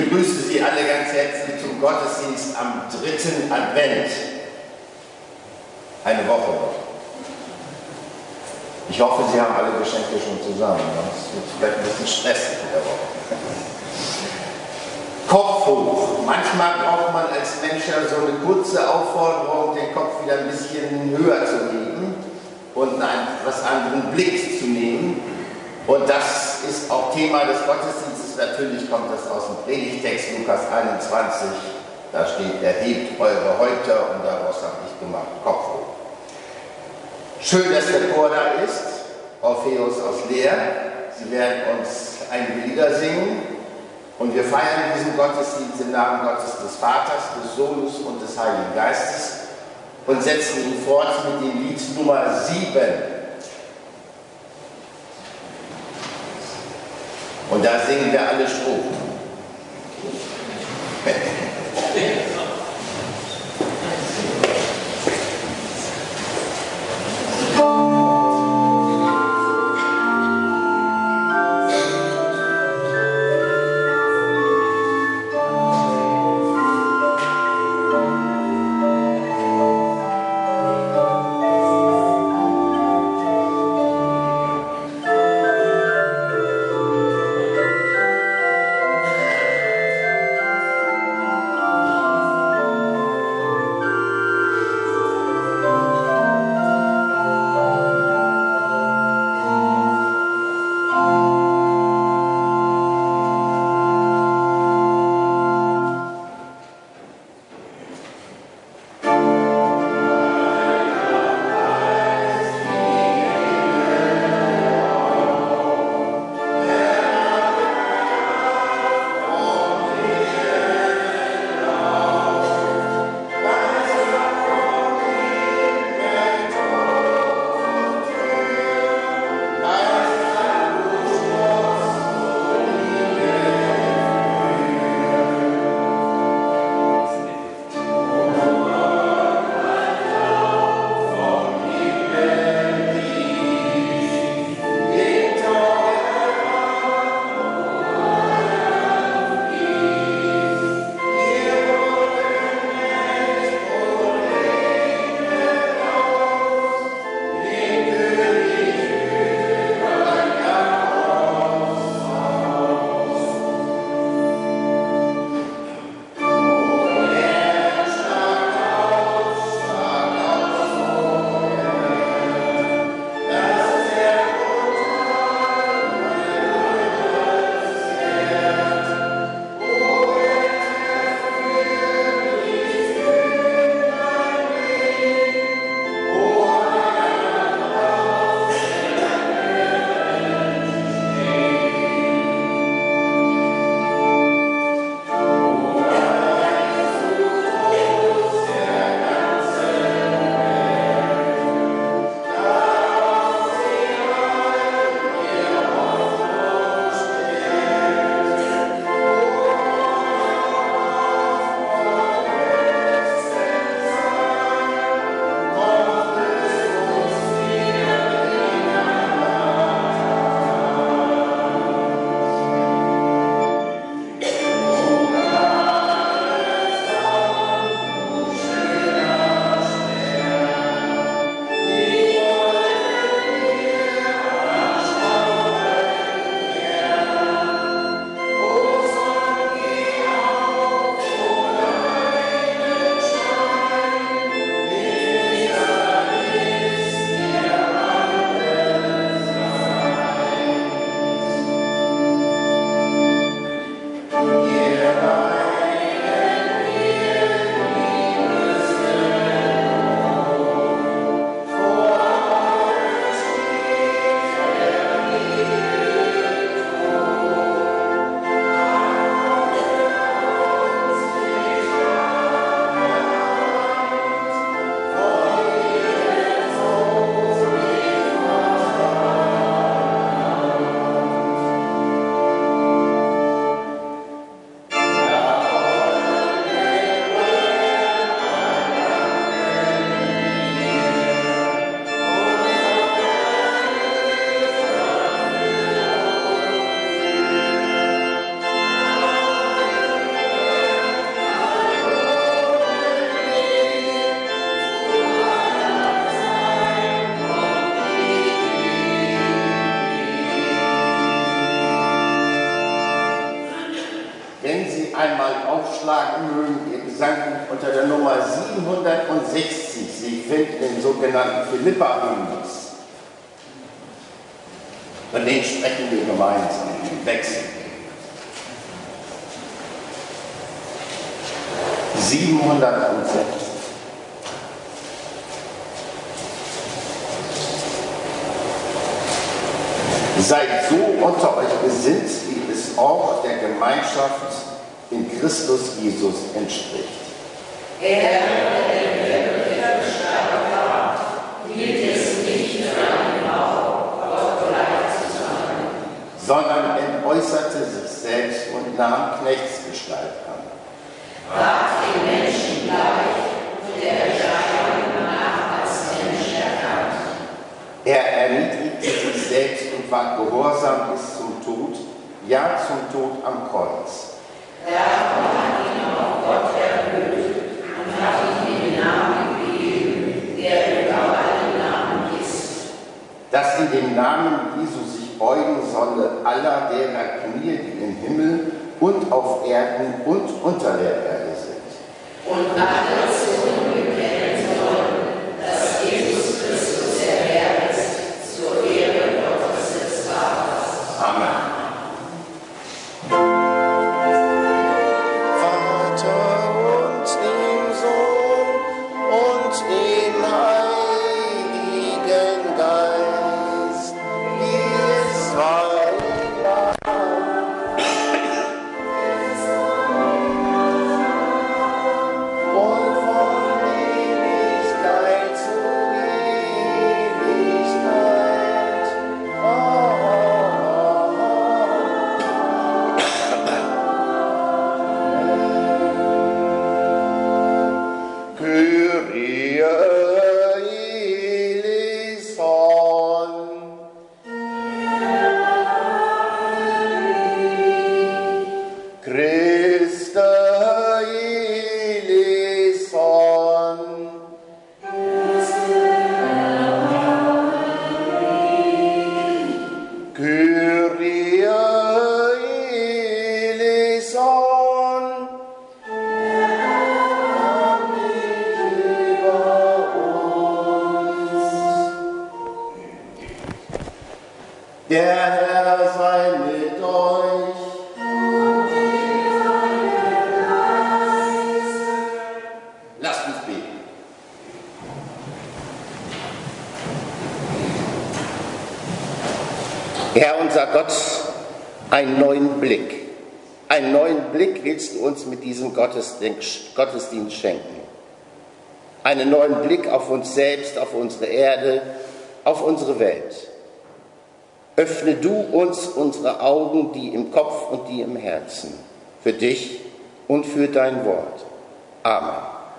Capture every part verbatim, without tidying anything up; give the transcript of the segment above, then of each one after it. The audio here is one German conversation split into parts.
begrüße Sie alle ganz herzlich zum Gottesdienst am dritten Advent. Eine Woche noch. Ich hoffe, Sie haben alle Geschenke schon zusammen. Das wird vielleicht ein bisschen stressig in der Woche. Kopf hoch. Manchmal braucht man als Mensch ja so eine kurze Aufforderung, den Kopf wieder ein bisschen höher zu heben und einen etwas anderen Blick zu nehmen. Und das ist auch Thema des Gottesdienstes. Natürlich kommt das aus dem Predigtext Lukas einundzwanzig. Da steht, erhebt eure Häupter, und daraus habe ich gemacht, Kopf hoch. Schön, dass der Chor da ist, Orpheus aus Leer. Sie werden uns einige Lieder singen. Und wir feiern diesen Gottesdienst im Namen Gottes des Vaters, des Sohnes und des Heiligen Geistes und setzen ihn fort mit dem Lied Nummer sieben. Und da singen wir alle Strophen. einmal aufschlagen mögen, Ihr Gesangbuch unter der Nummer siebenhundertsechzig. Sie finden den sogenannten Philippa-Hymnus. Und den sprechen wir gemeinsam im Wechsel. siebenhundertsechzig. Seid so unter euch gesinnt, wie es auch der Gemeinschaft in Christus Jesus entspricht. Er, der der Gestalt hielt es nicht für einen Bau, Gott gleich zu sein, sondern entäußerte sich selbst und nahm Knechtsgestalt an. ward den Menschen gleich und der Erscheinung nach als Mensch erkannt. Er erniedrigte sich selbst und war gehorsam bis zum Tod, ja zum Tod am Kreuz. Darum hat ihn auch Gott erhöht und hat ihm den Namen gegeben, der über alle Namen ist. Dass in dem Namen Jesu sich beugen solle aller derer Knie, die im Himmel und auf Erden und unter der Erde sind. Und alle Zungen bekennen sollen, dass Jesus Christus der Herr ist, zur Ehre Gottes des Vaters. Amen. Der Herr sei mit euch. Lasst uns beten. Herr unser Gott, einen neuen Blick. Einen neuen Blick willst du uns mit diesem Gottesdienst schenken. Einen neuen Blick auf uns selbst, auf unsere Erde, auf unsere Welt. Öffne du uns unsere Augen, die im Kopf und die im Herzen, für dich und für dein Wort. Amen.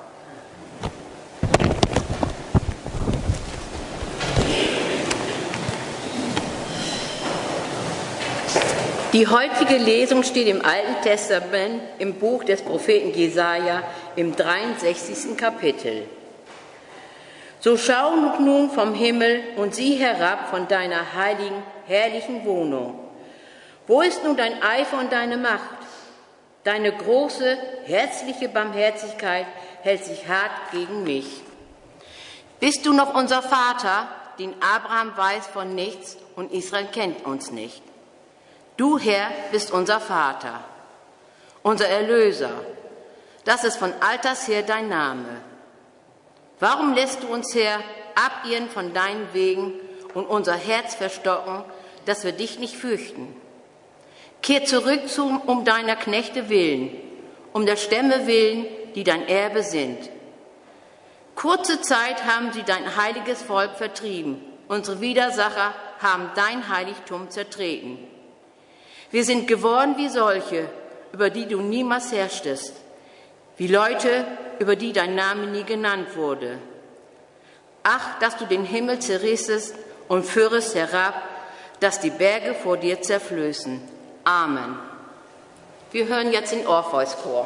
Die heutige Lesung steht im Alten Testament im Buch des Propheten Jesaja im dreiundsechzigsten Kapitel. So schau nun vom Himmel und sieh herab von deiner heiligen, herrlichen Wohnung. Wo ist nun dein Eifer und deine Macht? Deine große, herzliche Barmherzigkeit hält sich hart gegen mich. Bist du noch unser Vater, den Abraham weiß von nichts und Israel kennt uns nicht? Du, Herr, bist unser Vater, unser Erlöser. Das ist von alters her dein Name. Warum lässt du uns, Herr, abirren von deinen Wegen und unser Herz verstocken, dass wir dich nicht fürchten? Kehr zurück zu, um deiner Knechte willen, um der Stämme willen, die dein Erbe sind. Kurze Zeit haben sie dein heiliges Volk vertrieben. Unsere Widersacher haben dein Heiligtum zertreten. Wir sind geworden wie solche, über die du niemals herrschtest, wie Leute, über die dein Name nie genannt wurde. Ach, dass du den Himmel zerrissest und führest herab, dass die Berge vor dir zerflößen. Amen. Wir hören jetzt den Orpheus-Chor.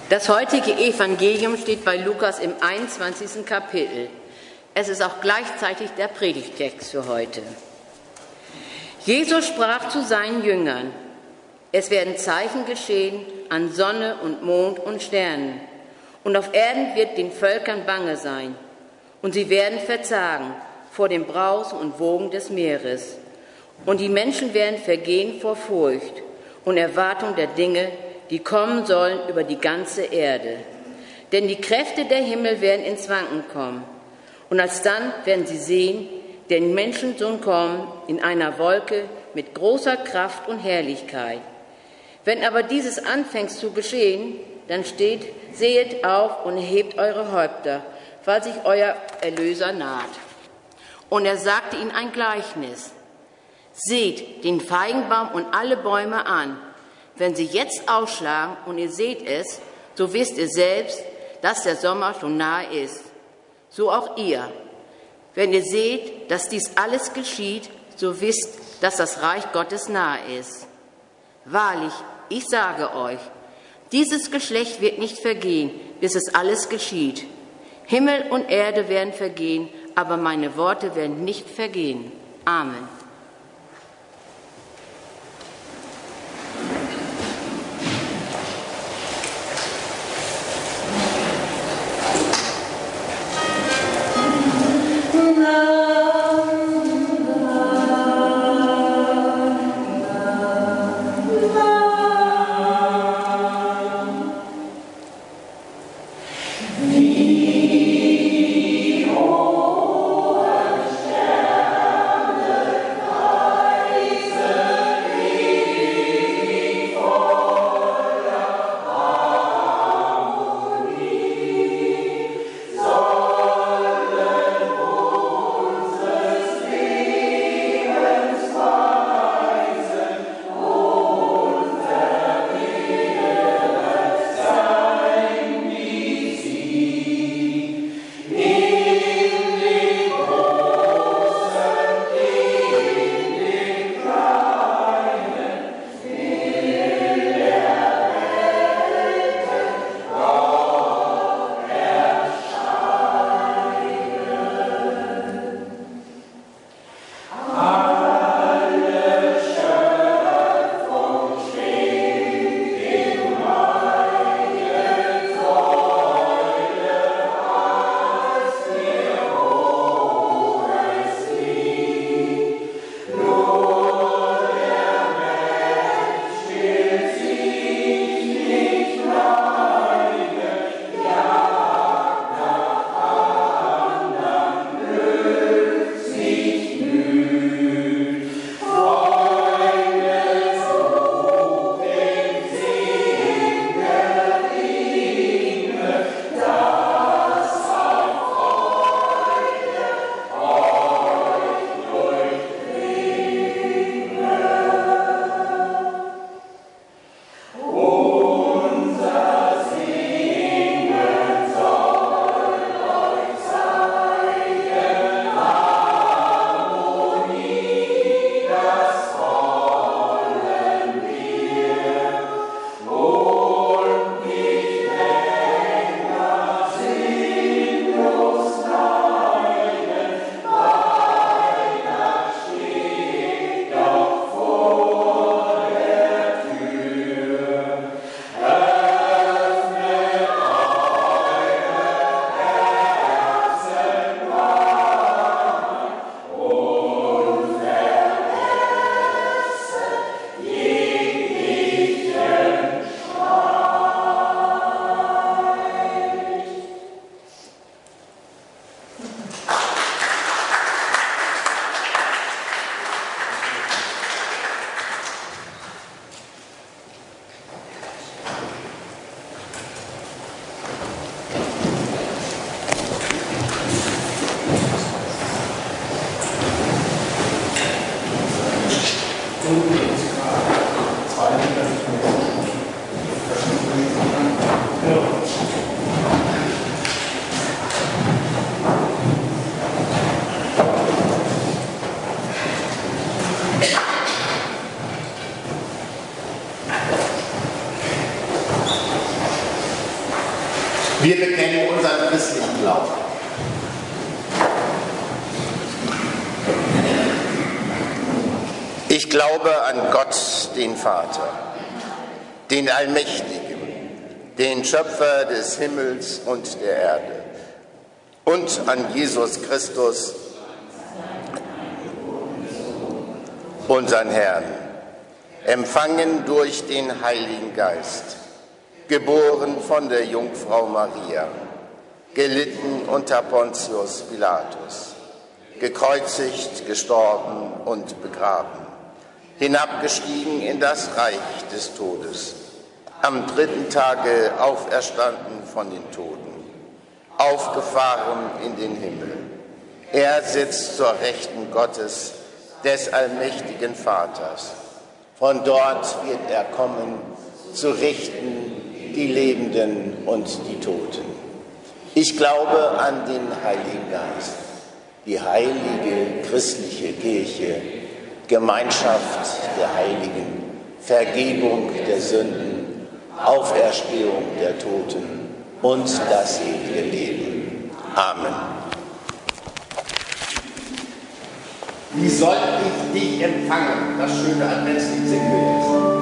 Das heutige Evangelium steht bei Lukas im einundzwanzigsten Kapitel. Es ist auch gleichzeitig der Predigtext für heute. Jesus sprach zu seinen Jüngern: Es werden Zeichen geschehen an Sonne und Mond und Sternen, und auf Erden wird den Völkern bange sein, und sie werden verzagen vor dem Brausen und Wogen des Meeres, und die Menschen werden vergehen vor Furcht und Erwartung der Dinge, die kommen sollen über die ganze Erde. Denn die Kräfte der Himmel werden ins Wanken kommen. Und alsdann werden sie sehen, den Menschensohn kommen in einer Wolke mit großer Kraft und Herrlichkeit. Wenn aber dieses anfängt zu geschehen, dann steht, sehet auf und erhebt eure Häupter, weil sich euer Erlöser naht. Und er sagte ihnen ein Gleichnis: Seht den Feigenbaum und alle Bäume an. Wenn sie jetzt ausschlagen und ihr seht es, so wisst ihr selbst, dass der Sommer schon nahe ist. So auch ihr. Wenn ihr seht, dass dies alles geschieht, so wisst, dass das Reich Gottes nahe ist. Wahrlich, ich sage euch, dieses Geschlecht wird nicht vergehen, bis es alles geschieht. Himmel und Erde werden vergehen, aber meine Worte werden nicht vergehen. Amen. Wir bekennen unseren christlichen Glauben. Ich glaube an Gott, den Vater, den Allmächtigen, den Schöpfer des Himmels und der Erde, und an Jesus Christus, unseren Herrn, empfangen durch den Heiligen Geist, geboren von der Jungfrau Maria, gelitten unter Pontius Pilatus, gekreuzigt, gestorben und begraben, hinabgestiegen in das Reich des Todes, am dritten Tage auferstanden von den Toten, aufgefahren in den Himmel. Er sitzt zur Rechten Gottes, des allmächtigen Vaters. Von dort wird er kommen, zu richten die Lebenden und die Toten. Ich glaube an den Heiligen Geist, die heilige christliche Kirche, Gemeinschaft der Heiligen, Vergebung der Sünden, Auferstehung der Toten und das ewige Leben. Amen. Wie soll ich dich empfangen? Das schöne Adventslied singen wir jetzt.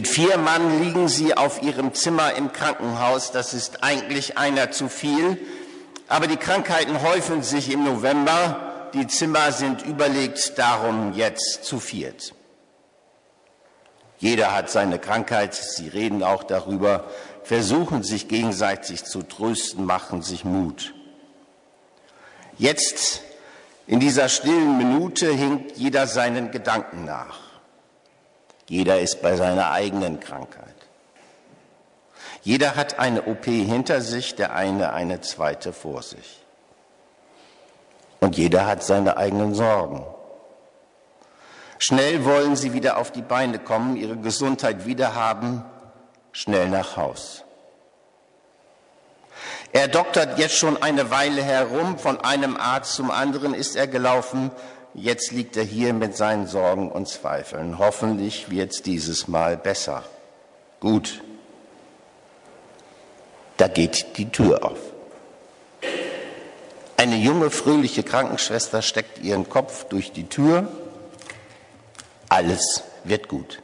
Mit vier Mann liegen sie auf ihrem Zimmer im Krankenhaus. Das ist eigentlich einer zu viel. Aber die Krankheiten häufen sich im November. Die Zimmer sind überlegt, darum jetzt zu viert. Jeder hat seine Krankheit. Sie reden auch darüber, versuchen sich gegenseitig zu trösten, machen sich Mut. Jetzt, in dieser stillen Minute, hinkt jeder seinen Gedanken nach. Jeder ist bei seiner eigenen Krankheit. Jeder hat eine O P hinter sich, der eine eine zweite vor sich. Und jeder hat seine eigenen Sorgen. Schnell wollen sie wieder auf die Beine kommen, ihre Gesundheit wiederhaben, schnell nach Haus. Er doktert jetzt schon eine Weile herum, von einem Arzt zum anderen ist er gelaufen. Jetzt liegt er hier mit seinen Sorgen und Zweifeln. Hoffentlich wird es dieses Mal besser. Gut. Da geht die Tür auf. Eine junge, fröhliche Krankenschwester steckt ihren Kopf durch die Tür. Alles wird gut.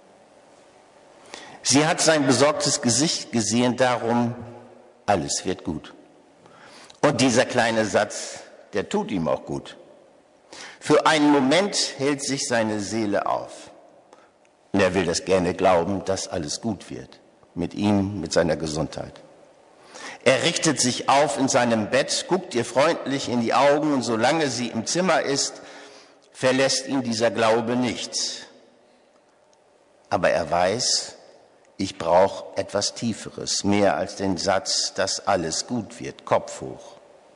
Sie hat sein besorgtes Gesicht gesehen, darum, alles wird gut. Und dieser kleine Satz, der tut ihm auch gut. Für einen Moment hält sich seine Seele auf. Und er will das gerne glauben, dass alles gut wird. Mit ihm, mit seiner Gesundheit. Er richtet sich auf in seinem Bett, guckt ihr freundlich in die Augen und solange sie im Zimmer ist, verlässt ihn dieser Glaube nicht. Aber er weiß, ich brauche etwas Tieferes, mehr als den Satz, dass alles gut wird, Kopf hoch.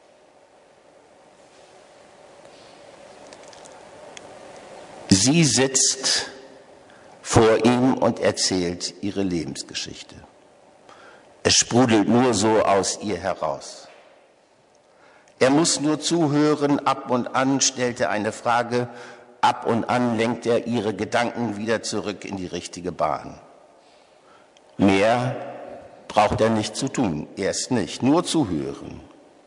Sie sitzt vor ihm und erzählt ihre Lebensgeschichte. Es sprudelt nur so aus ihr heraus. Er muss nur zuhören, ab und an stellt er eine Frage, ab und an lenkt er ihre Gedanken wieder zurück in die richtige Bahn. Mehr braucht er nicht zu tun, erst nicht, nur zuhören.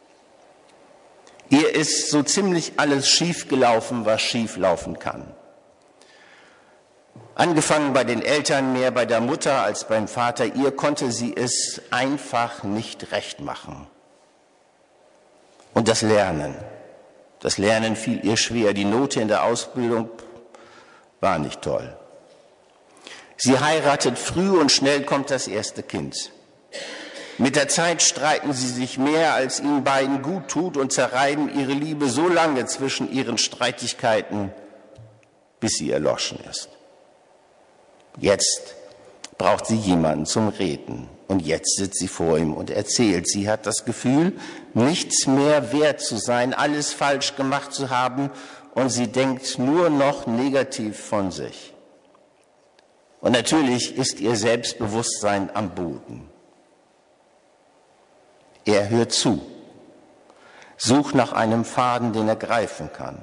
Ihr ist so ziemlich alles schiefgelaufen, was schieflaufen kann. Angefangen bei den Eltern, mehr bei der Mutter als beim Vater, ihr konnte sie es einfach nicht recht machen. Und das Lernen, das Lernen fiel ihr schwer, die Note in der Ausbildung war nicht toll. Sie heiratet früh und schnell kommt das erste Kind. Mit der Zeit streiten sie sich mehr, als ihnen beiden gut tut und zerreiben ihre Liebe so lange zwischen ihren Streitigkeiten, bis sie erloschen ist. Jetzt braucht sie jemanden zum Reden. Und jetzt sitzt sie vor ihm und erzählt. Sie hat das Gefühl, nichts mehr wert zu sein, alles falsch gemacht zu haben. Und sie denkt nur noch negativ von sich. Und natürlich ist ihr Selbstbewusstsein am Boden. Er hört zu, sucht nach einem Faden, den er greifen kann.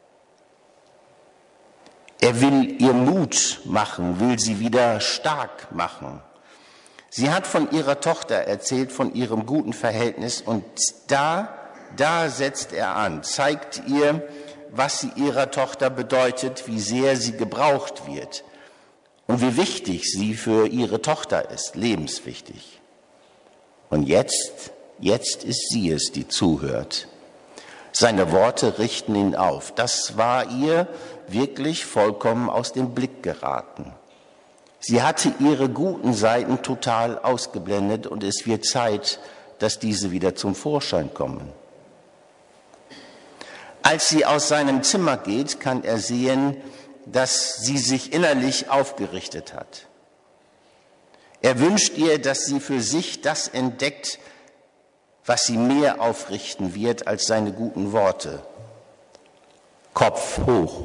Er will ihr Mut machen, will sie wieder stark machen. Sie hat von ihrer Tochter erzählt, von ihrem guten Verhältnis und da, da setzt er an, zeigt ihr, was sie ihrer Tochter bedeutet, wie sehr sie gebraucht wird und wie wichtig sie für ihre Tochter ist, lebenswichtig. Und jetzt, jetzt ist sie es, die zuhört. Seine Worte richten ihn auf. Das war ihr wirklich vollkommen aus dem Blick geraten. Sie hatte ihre guten Seiten total ausgeblendet und es wird Zeit, dass diese wieder zum Vorschein kommen. Als sie aus seinem Zimmer geht, kann er sehen, dass sie sich innerlich aufgerichtet hat. Er wünscht ihr, dass sie für sich das entdeckt, was sie mehr aufrichten wird als seine guten Worte. Kopf hoch.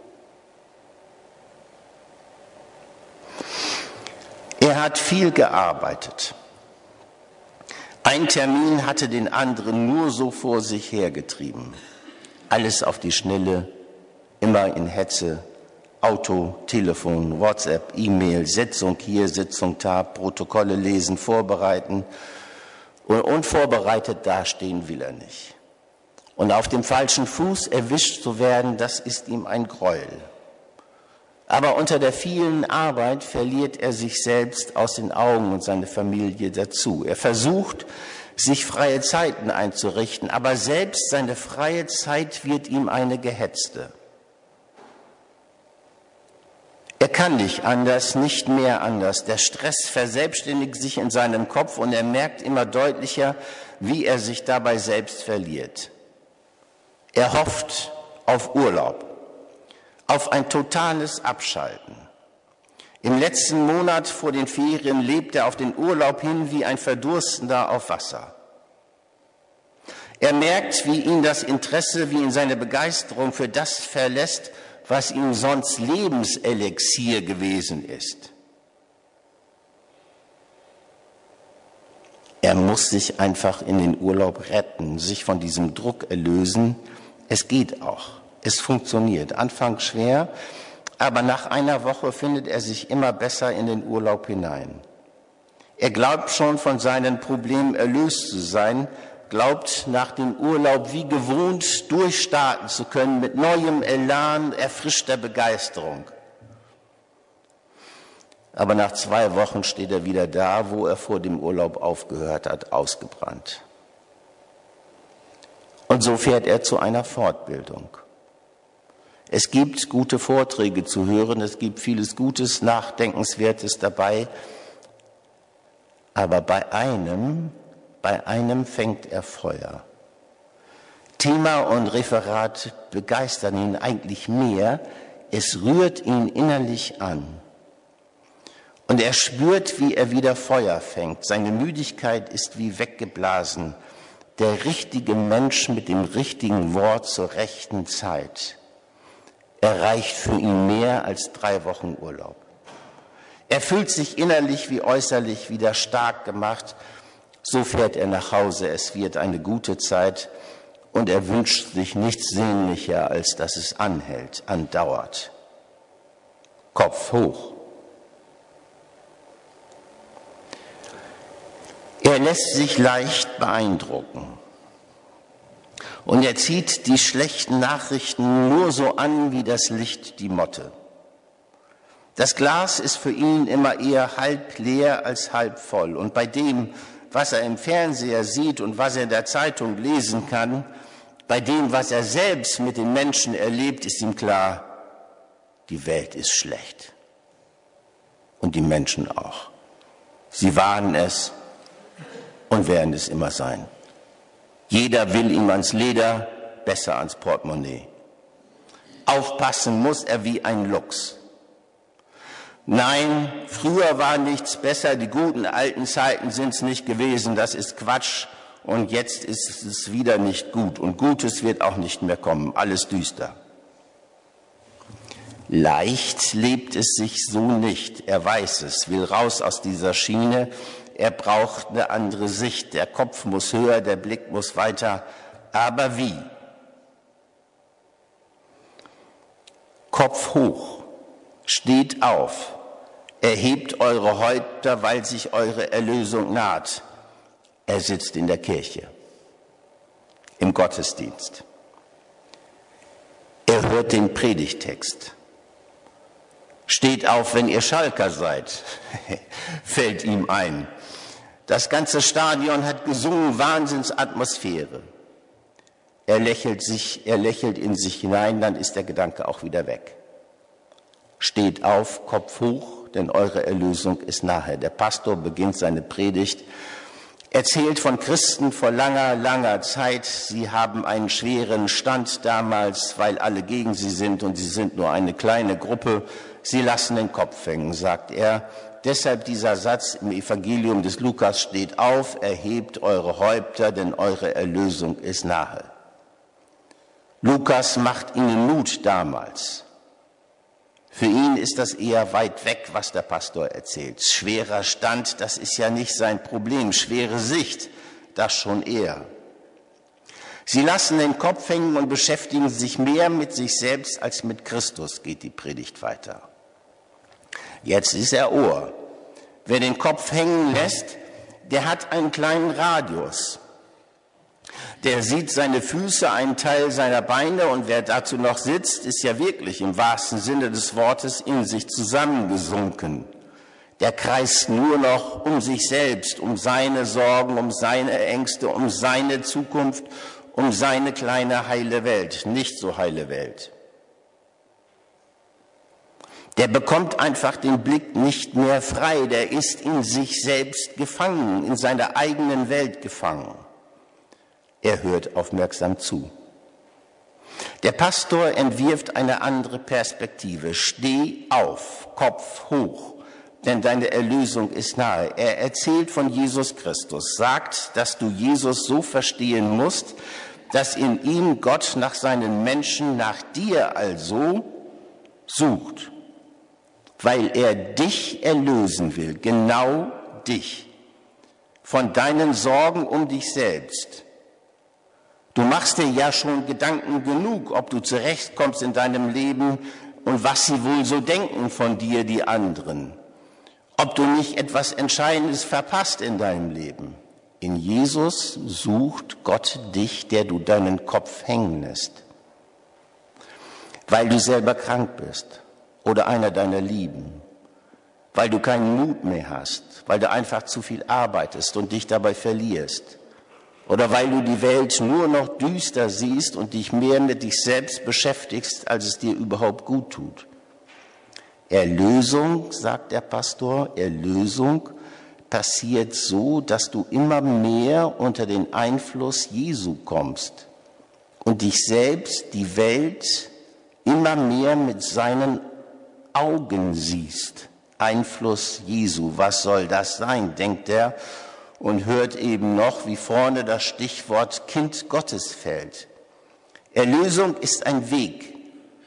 Er hat viel gearbeitet. Ein Termin hatte den anderen nur so vor sich hergetrieben. Alles auf die Schnelle, immer in Hetze, Auto, Telefon, WhatsApp, E-Mail, Sitzung hier, Sitzung da, Protokolle lesen, vorbereiten. Und unvorbereitet dastehen will er nicht. Und auf dem falschen Fuß erwischt zu werden, das ist ihm ein Gräuel. Aber unter der vielen Arbeit verliert er sich selbst aus den Augen und seine Familie dazu. Er versucht, sich freie Zeiten einzurichten, aber selbst seine freie Zeit wird ihm eine gehetzte. Er kann nicht anders, nicht mehr anders. Der Stress verselbstständigt sich in seinem Kopf und er merkt immer deutlicher, wie er sich dabei selbst verliert. Er hofft auf Urlaub, auf ein totales Abschalten. Im letzten Monat vor den Ferien lebt er auf den Urlaub hin wie ein Verdurstender auf Wasser. Er merkt, wie ihn das Interesse, wie ihn seine Begeisterung für das verlässt, was ihm sonst Lebenselixier gewesen ist. Er muss sich einfach in den Urlaub retten, sich von diesem Druck erlösen. Es geht auch, es funktioniert. Anfangs schwer, aber nach einer Woche findet er sich immer besser in den Urlaub hinein. Er glaubt schon, von seinen Problemen erlöst zu sein, glaubt, nach dem Urlaub wie gewohnt durchstarten zu können mit neuem Elan, erfrischter Begeisterung. Aber nach zwei Wochen steht er wieder da, wo er vor dem Urlaub aufgehört hat, ausgebrannt. Und so fährt er zu einer Fortbildung. Es gibt gute Vorträge zu hören, es gibt vieles Gutes, Nachdenkenswertes dabei. Aber bei einem, bei einem fängt er Feuer. Thema und Referat begeistern ihn eigentlich mehr, es rührt ihn innerlich an. Und er spürt, wie er wieder Feuer fängt. Seine Müdigkeit ist wie weggeblasen. Der richtige Mensch mit dem richtigen Wort zur rechten Zeit erreicht für ihn mehr als drei Wochen Urlaub. Er fühlt sich innerlich wie äußerlich wieder stark gemacht. So fährt er nach Hause. Es wird eine gute Zeit und er wünscht sich nichts sehnlicher, als dass es anhält, andauert. Kopf hoch. Er lässt sich leicht beeindrucken. Und er zieht die schlechten Nachrichten nur so an wie das Licht die Motte. Das Glas ist für ihn immer eher halb leer als halb voll. Und bei dem, was er im Fernseher sieht und was er in der Zeitung lesen kann, bei dem, was er selbst mit den Menschen erlebt, ist ihm klar, die Welt ist schlecht. Und die Menschen auch. Sie waren es und werden es immer sein. Jeder will ihm ans Leder, besser ans Portemonnaie. Aufpassen muss er wie ein Luchs. Nein, früher war nichts besser, die guten alten Zeiten sind es nicht gewesen, das ist Quatsch. Und jetzt ist es wieder nicht gut und Gutes wird auch nicht mehr kommen, alles düster. Leicht lebt es sich so nicht, er weiß es, will raus aus dieser Schiene. Er braucht eine andere Sicht. Der Kopf muss höher, der Blick muss weiter. Aber wie? Kopf hoch, steht auf, erhebt eure Häupter, weil sich eure Erlösung naht. Er sitzt in der Kirche, im Gottesdienst. Er hört den Predigtext. Steht auf, wenn ihr Schalker seid, fällt ihm ein. Das ganze Stadion hat gesungen, Wahnsinnsatmosphäre. Er lächelt sich, er lächelt in sich hinein, dann ist der Gedanke auch wieder weg. Steht auf, Kopf hoch, denn eure Erlösung ist nahe. Der Pastor beginnt seine Predigt, erzählt von Christen vor langer, langer Zeit. Sie haben einen schweren Stand damals, weil alle gegen sie sind und sie sind nur eine kleine Gruppe. Sie lassen den Kopf hängen, sagt er. Deshalb dieser Satz im Evangelium des Lukas: Steht auf, erhebt eure Häupter, denn eure Erlösung ist nahe. Lukas macht ihnen Mut damals. Für ihn ist das eher weit weg, was der Pastor erzählt. Schwerer Stand, das ist ja nicht sein Problem. Schwere Sicht, das schon eher. Sie lassen den Kopf hängen und beschäftigen sich mehr mit sich selbst als mit Christus, geht die Predigt weiter. Jetzt ist er Ohr. Wer den Kopf hängen lässt, der hat einen kleinen Radius. Der sieht seine Füße, einen Teil seiner Beine, und wer dazu noch sitzt, ist ja wirklich im wahrsten Sinne des Wortes in sich zusammengesunken. Der kreist nur noch um sich selbst, um seine Sorgen, um seine Ängste, um seine Zukunft, um seine kleine heile Welt, nicht so heile Welt. Der bekommt einfach den Blick nicht mehr frei, der ist in sich selbst gefangen, in seiner eigenen Welt gefangen. Er hört aufmerksam zu. Der Pastor entwirft eine andere Perspektive. Steh auf, Kopf hoch, denn deine Erlösung ist nahe. Er erzählt von Jesus Christus, sagt, dass du Jesus so verstehen musst, dass in ihm Gott nach seinen Menschen, nach dir also, sucht, weil er dich erlösen will, genau dich, von deinen Sorgen um dich selbst. Du machst dir ja schon Gedanken genug, ob du zurechtkommst in deinem Leben und was sie wohl so denken von dir, die anderen. Ob du nicht etwas Entscheidendes verpasst in deinem Leben. In Jesus sucht Gott dich, der du deinen Kopf hängen lässt. Weil du selber krank bist oder einer deiner Lieben. Weil du keinen Mut mehr hast, weil du einfach zu viel arbeitest und dich dabei verlierst. Oder weil du die Welt nur noch düster siehst und dich mehr mit dich selbst beschäftigst, als es dir überhaupt gut tut. Erlösung, sagt der Pastor, Erlösung passiert so, dass du immer mehr unter den Einfluss Jesu kommst und dich selbst, die Welt, immer mehr mit seinen Augen siehst. Einfluss Jesu, was soll das sein, denkt er. Und hört eben noch, wie vorne das Stichwort Kind Gottes fällt. Erlösung ist ein Weg.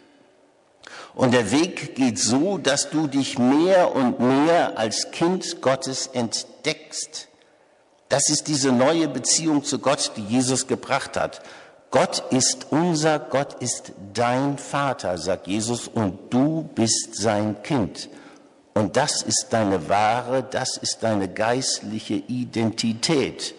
Und der Weg geht so, dass du dich mehr und mehr als Kind Gottes entdeckst. Das ist diese neue Beziehung zu Gott, die Jesus gebracht hat. Gott ist unser, Gott ist dein Vater, sagt Jesus, und du bist sein Kind. Und das ist deine wahre, das ist deine geistliche Identität.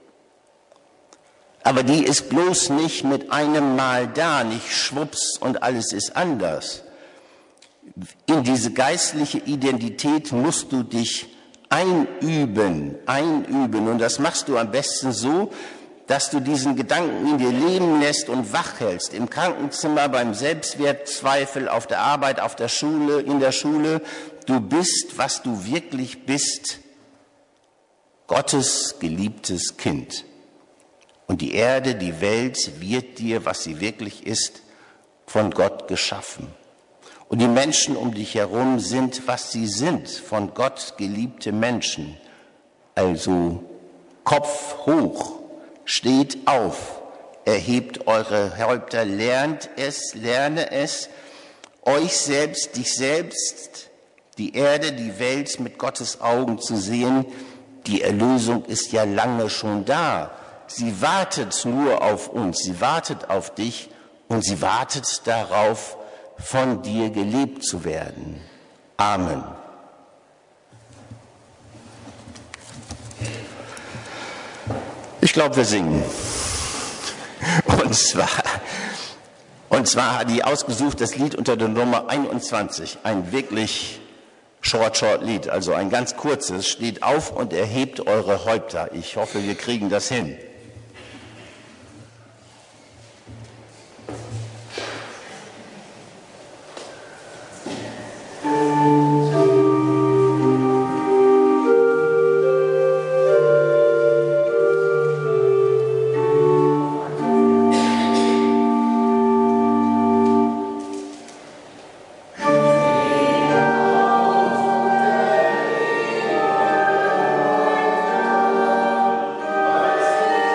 Aber die ist bloß nicht mit einem Mal da, nicht schwupps und alles ist anders. In diese geistliche Identität musst du dich einüben, einüben. Und das machst du am besten so, dass du diesen Gedanken in dir leben lässt und wach hältst. Im Krankenzimmer, beim Selbstwertzweifel, auf der Arbeit, auf der Schule, in der Schule. Du bist, was du wirklich bist, Gottes geliebtes Kind. Und die Erde, die Welt wird dir, was sie wirklich ist, von Gott geschaffen. Und die Menschen um dich herum sind, was sie sind, von Gott geliebte Menschen. Also Kopf hoch, steht auf, erhebt eure Häupter, lernt es, lerne es, euch selbst, dich selbst, die Erde, die Welt mit Gottes Augen zu sehen. Die Erlösung ist ja lange schon da. Sie wartet nur auf uns, sie wartet auf dich und sie wartet darauf, von dir gelebt zu werden. Amen. Ich glaube, wir singen. Und zwar, und zwar hat die ausgesucht das Lied unter der Nummer einundzwanzig, ein wirklich Short, short Lied, also ein ganz kurzes, steht auf und erhebt eure Häupter. Ich hoffe, wir kriegen das hin. Amen.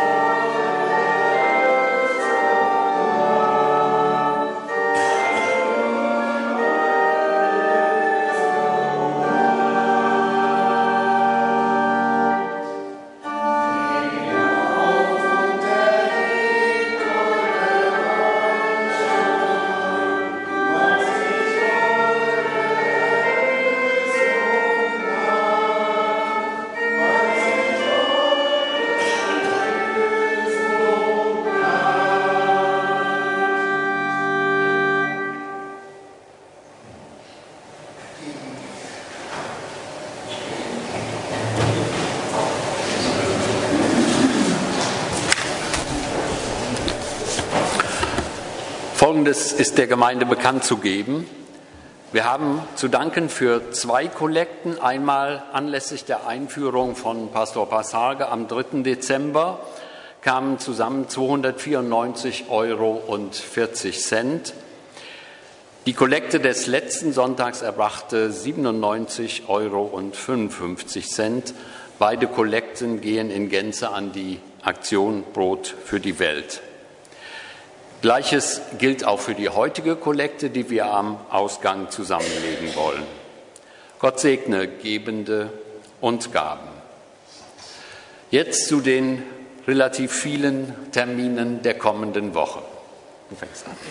Folgendes ist der Gemeinde bekannt zu geben. Wir haben zu danken für zwei Kollekten. Einmal anlässlich der Einführung von Pastor Passarge am dritten Dezember kamen zusammen zweihundertvierundneunzig Euro und vierzig Cent. Die Kollekte des letzten Sonntags erbrachte siebenundneunzig Euro und fünfundfünfzig Cent. Beide Kollekten gehen in Gänze an die Aktion Brot für die Welt. Gleiches gilt auch für die heutige Kollekte, die wir am Ausgang zusammenlegen wollen. Gott segne Gebende und Gaben. Jetzt zu den relativ vielen Terminen der kommenden Woche. Du fängst an.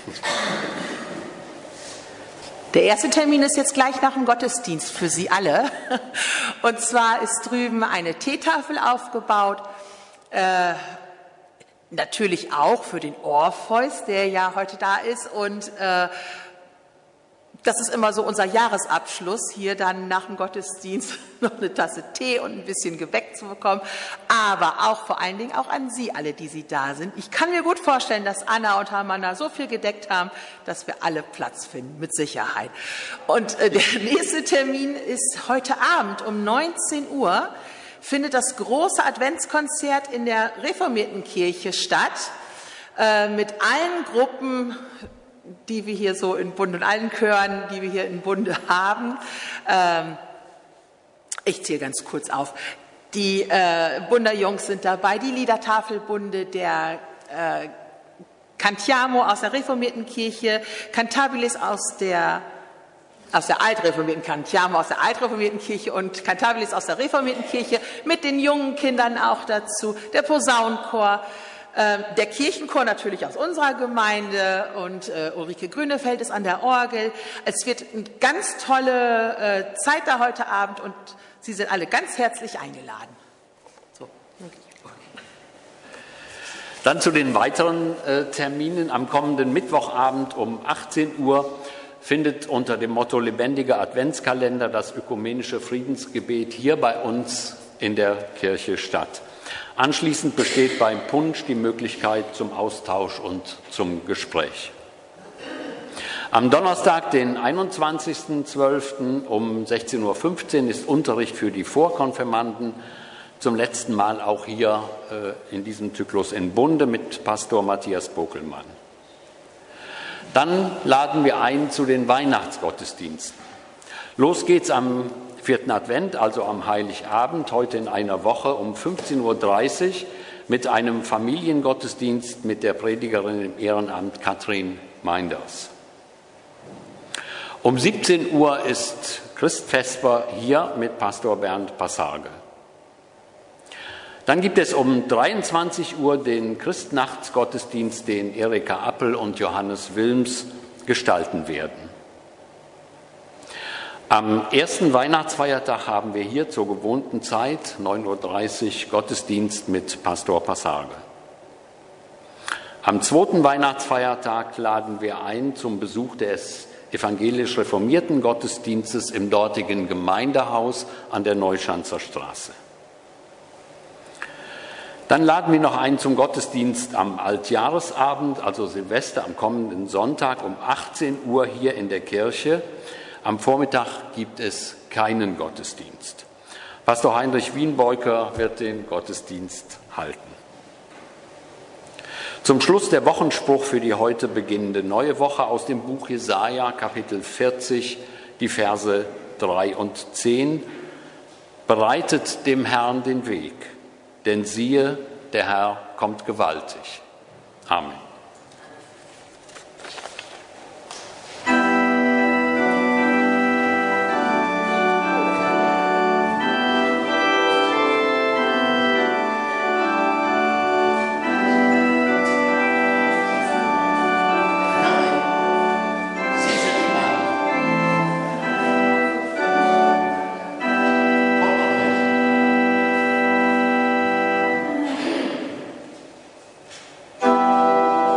Der erste Termin ist jetzt gleich nach dem Gottesdienst für Sie alle. Und zwar ist drüben eine Teetafel aufgebaut. Äh, natürlich auch für den Orpheus, der ja heute da ist. Und äh, das ist immer so unser Jahresabschluss, hier dann nach dem Gottesdienst noch eine Tasse Tee und ein bisschen Gebäck zu bekommen. Aber auch vor allen Dingen auch an Sie alle, die Sie da sind. Ich kann mir gut vorstellen, dass Anna und Hamanna so viel gedeckt haben, dass wir alle Platz finden, mit Sicherheit. Und äh, der nächste Termin ist heute Abend um neunzehn Uhr. Findet das große Adventskonzert in der reformierten Kirche statt, äh, mit allen Gruppen, die wir hier so in Bund und allen Chören, die wir hier in Bunde haben. Ähm, ich zähle ganz kurz auf. Die äh, Bunder Jungs sind dabei, die Liedertafelbunde, der äh, Cantiamo aus der reformierten Kirche, Cantabilis aus der aus der altreformierten Cantiamo, aus der altreformierten Kirche und Cantabilis aus der reformierten Kirche, mit den jungen Kindern auch dazu, der Posaunenchor, äh, der Kirchenchor natürlich aus unserer Gemeinde und äh, Ulrike Grünefeld ist an der Orgel. Es wird eine ganz tolle äh, Zeit da heute Abend und Sie sind alle ganz herzlich eingeladen. So. Dann zu den weiteren äh, Terminen. Am kommenden Mittwochabend um achtzehn Uhr findet unter dem Motto Lebendiger Adventskalender das ökumenische Friedensgebet hier bei uns in der Kirche statt. Anschließend besteht beim Punsch die Möglichkeit zum Austausch und zum Gespräch. Am Donnerstag, den einundzwanzigsten zwölften um sechzehn Uhr fünfzehn ist Unterricht für die Vorkonfirmanden. Zum letzten Mal auch hier äh, in diesem Zyklus in Bunde mit Pastor Matthias Bokelmann. Dann laden wir ein zu den Weihnachtsgottesdiensten. Los geht's am vierten Advent, also am Heiligabend, heute in einer Woche um fünfzehn Uhr dreißig mit einem Familiengottesdienst mit der Predigerin im Ehrenamt Katrin Meinders. Um siebzehn Uhr ist Christvesper hier mit Pastor Bernd Passarge. Dann gibt es um dreiundzwanzig Uhr den Christnachtsgottesdienst, den Erika Appel und Johannes Wilms gestalten werden. Am ersten Weihnachtsfeiertag haben wir hier zur gewohnten Zeit, neun Uhr dreißig, Gottesdienst mit Pastor Passarge. Am zweiten Weihnachtsfeiertag laden wir ein zum Besuch des evangelisch reformierten Gottesdienstes im dortigen Gemeindehaus an der Neuschanzer Straße. Dann laden wir noch ein zum Gottesdienst am Altjahresabend, also Silvester, am kommenden Sonntag um achtzehn Uhr hier in der Kirche. Am Vormittag gibt es keinen Gottesdienst. Pastor Heinrich Wienbeuker wird den Gottesdienst halten. Zum Schluss der Wochenspruch für die heute beginnende neue Woche aus dem Buch Jesaja, Kapitel vierzig, die Verse drei und zehn. Bereitet dem Herrn den Weg. Denn siehe, der Herr kommt gewaltig. Amen. Amen.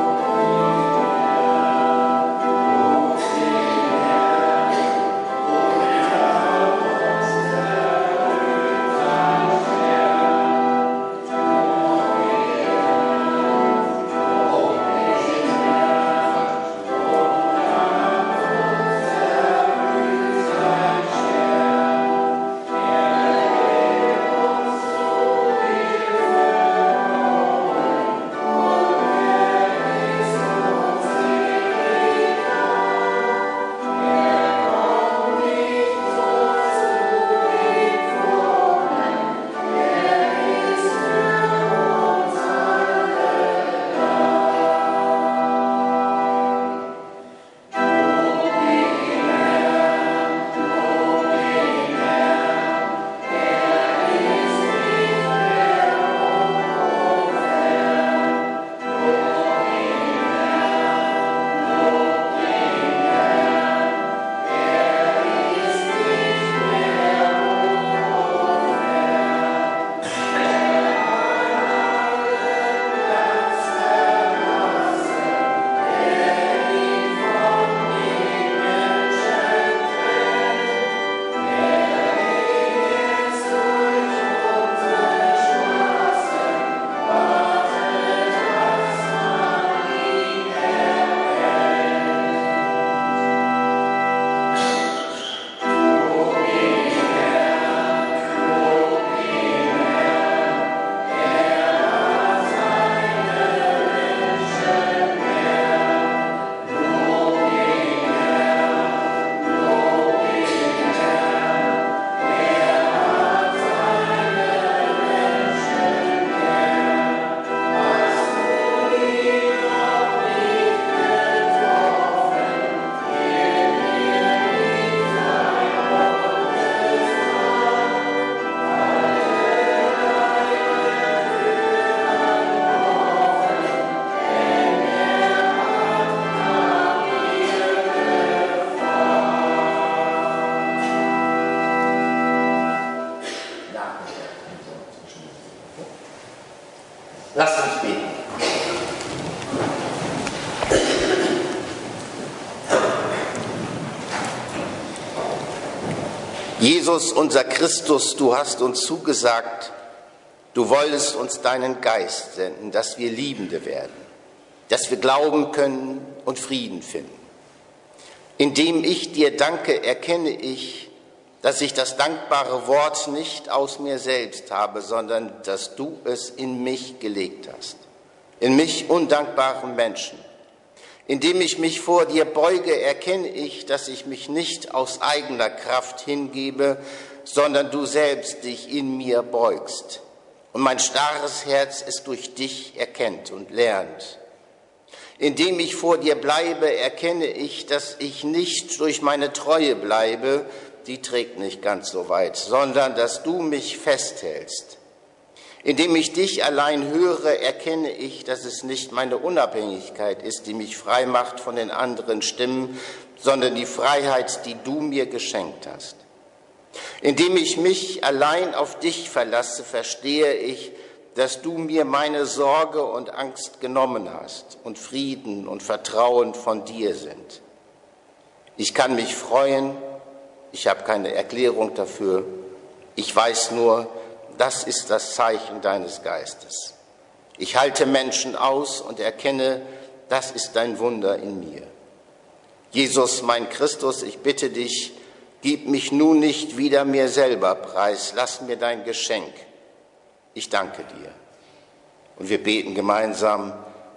Lasst uns beten. Jesus, unser Christus, du hast uns zugesagt, du wolltest uns deinen Geist senden, dass wir Liebende werden, dass wir glauben können und Frieden finden. Indem ich dir danke, erkenne ich, dass ich das dankbare Wort nicht aus mir selbst habe, sondern dass du es in mich gelegt hast, in mich undankbaren Menschen. Indem ich mich vor dir beuge, erkenne ich, dass ich mich nicht aus eigener Kraft hingebe, sondern du selbst dich in mir beugst. Und mein starres Herz es durch dich erkennt und lernt. Indem ich vor dir bleibe, erkenne ich, dass ich nicht durch meine Treue bleibe, die trägt nicht ganz so weit, sondern dass du mich festhältst. Indem ich dich allein höre, erkenne ich, dass es nicht meine Unabhängigkeit ist, die mich frei macht von den anderen Stimmen, sondern die Freiheit, die du mir geschenkt hast. Indem ich mich allein auf dich verlasse, verstehe ich, dass du mir meine Sorge und Angst genommen hast und Frieden und Vertrauen von dir sind. Ich kann mich freuen, ich habe keine Erklärung dafür, ich weiß nur, das ist das Zeichen deines Geistes. Ich halte Menschen aus und erkenne, das ist dein Wunder in mir. Jesus, mein Christus, ich bitte dich, gib mich nun nicht wieder mir selber preis, lass mir dein Geschenk. Ich danke dir. Und wir beten gemeinsam,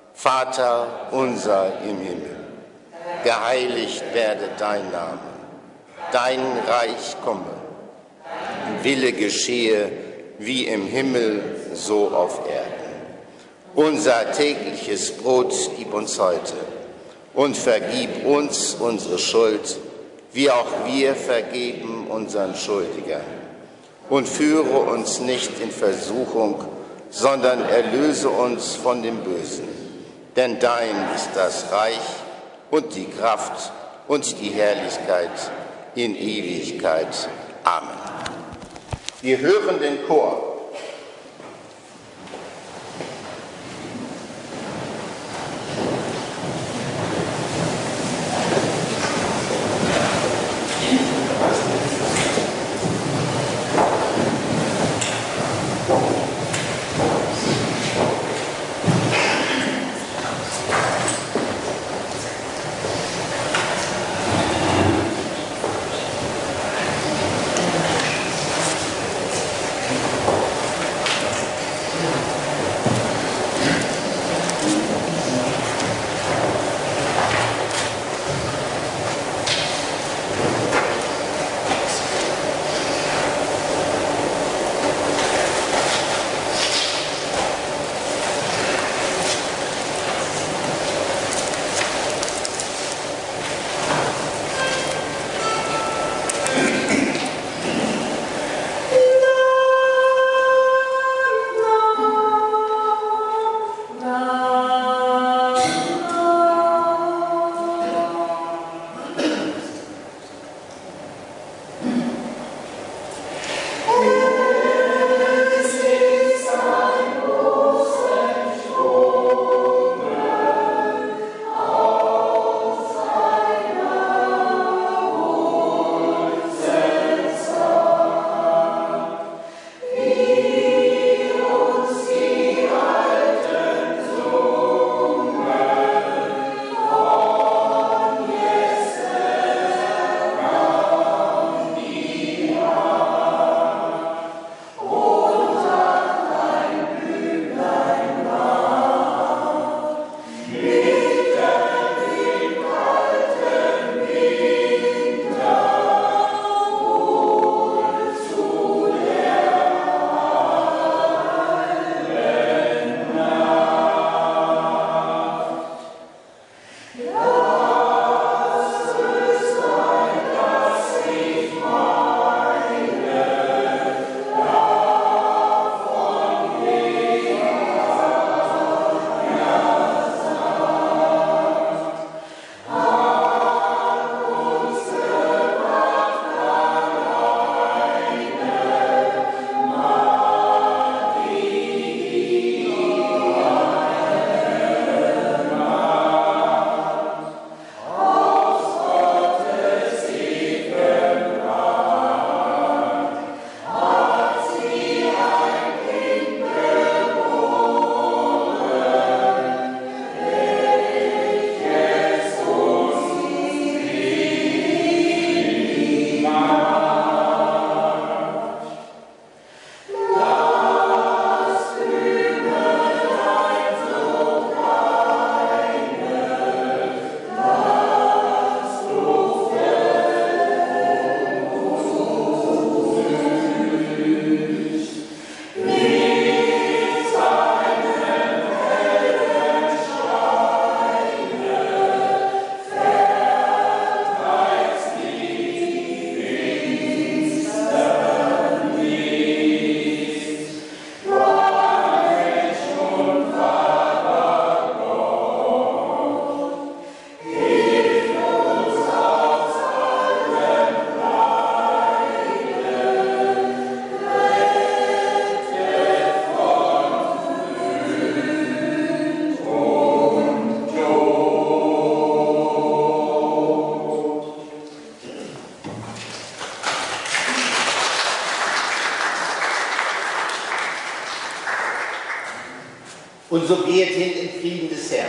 Vater unser im Himmel, geheiligt werde dein Name, dein Reich komme, dein Wille geschehe, wie im Himmel, so auf Erden. Unser tägliches Brot gib uns heute und vergib uns unsere Schuld, wie auch wir vergeben unseren Schuldigern. Und führe uns nicht in Versuchung, sondern erlöse uns von dem Bösen. Denn dein ist das Reich und die Kraft und die Herrlichkeit in Ewigkeit. Amen. Wir hören den Chor. Und so geht hin in Frieden des Herrn.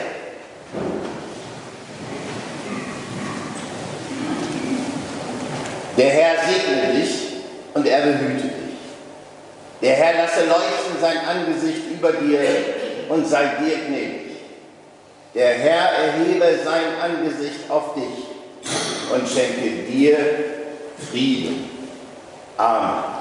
Der Herr segne dich und er behüte dich. Der Herr lasse leuchten sein Angesicht über dir und sei dir gnädig. Der Herr erhebe sein Angesicht auf dich und schenke dir Frieden. Amen.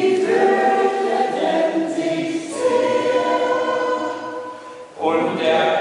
Und der